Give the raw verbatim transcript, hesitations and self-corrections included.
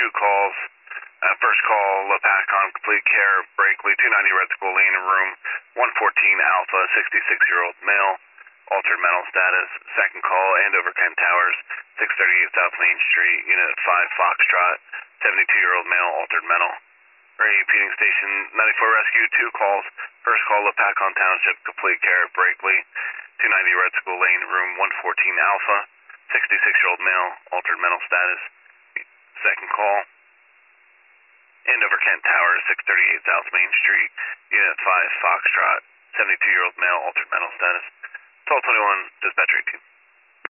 two calls. Uh, first call, Lepacon, complete care, Brakely, two ninety Red School Lane, room one fourteen Alpha, sixty-six-year-old male, altered mental status. Second call, Andover Kent Towers, six thirty-eight South Main Street, Unit five Foxtrot, seventy-two-year-old male, altered mental. Repeating station ninety-four Rescue, two calls. First call, Lepacon Township, complete care, Brakely, two ninety Red School Lane, room one fourteen Alpha, sixty-six-year-old male, altered mental status. Second call, Andover Kent Towers, six thirty-eight South Main Street, Unit five Foxtrot, seventy-two-year-old male, altered mental status. twelve twenty-one, dispatch eighteen.